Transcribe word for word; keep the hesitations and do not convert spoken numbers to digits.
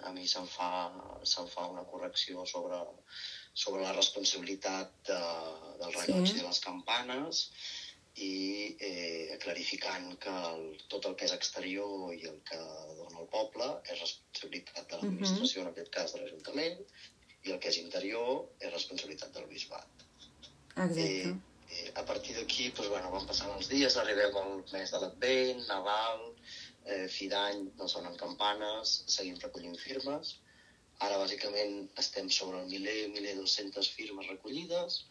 a mi se'm fa, se'm fa una correcció sobre, sobre la responsabilitat de, del rellotge Sí. i les campanes, i eh, clarificant que el, tot el que és exterior i el que dona el poble és responsabilitat de l'administració, en aquest cas de l'Ajuntament, i el que és interior és responsabilitat del bisbat. Exacte. Eh, eh, a partir d'aquí, doncs, bueno, van passant els dies, arribem al mes de l'Advent, Nadal, eh, fi d'any, no sonen campanes, seguim recollint firmes. Ara, bàsicament, estem sobre el miler, mil dos-centes firmes recollides,